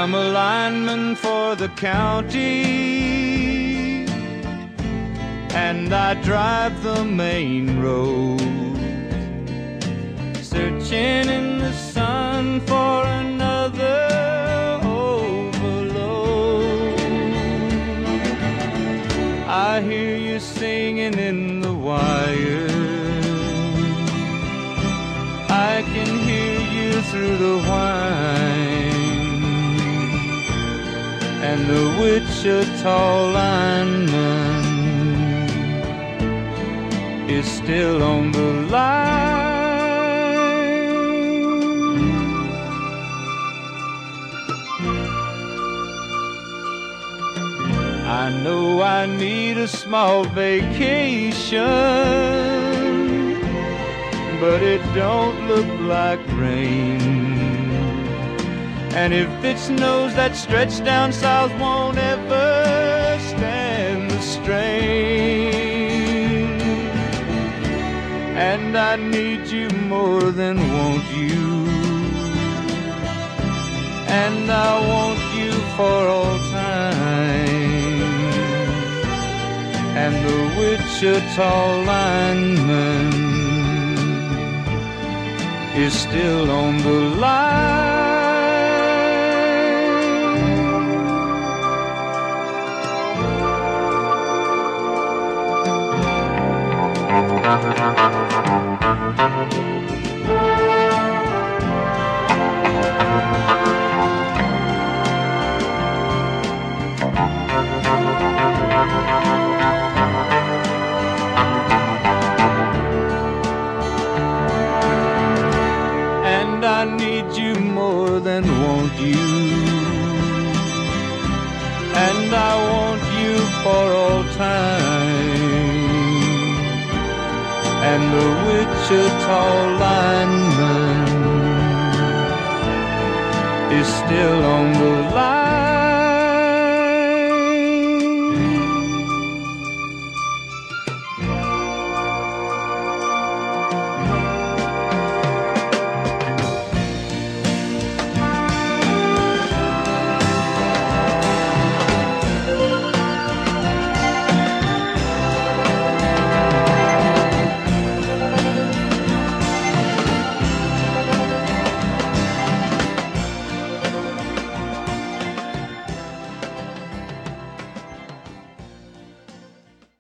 I'm a lineman for the county, and I drive the main road, searching in the sun for another overload. I hear you singing in the wire, I can hear you through the whine, and the Wichita lineman is still on the line. I know I need a small vacation, but it don't look like rain. And if it snows, that stretch down south won't ever stand the strain. And I need you more than want you, and I want you for all time. And the Wichita lineman is still on the line. And I need you more than want you, and I want you for all time. And the Wichita lineman is still on the line.